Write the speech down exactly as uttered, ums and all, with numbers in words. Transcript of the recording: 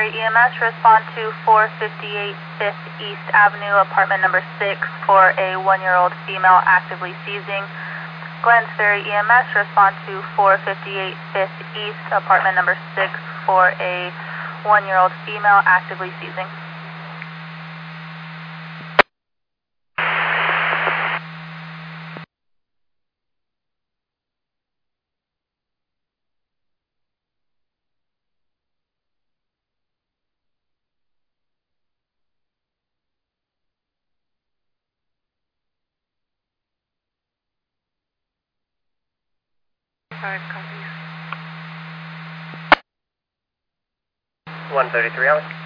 Glennsbury E M S, respond to four fifty-eight Fifth East Avenue, apartment number six, for a one-year-old female actively seizing. Glennsbury E M S, respond to four fifty-eight Fifth East, apartment number six, for a one-year-old female actively seizing. Five copies. one thirty-three, Alex.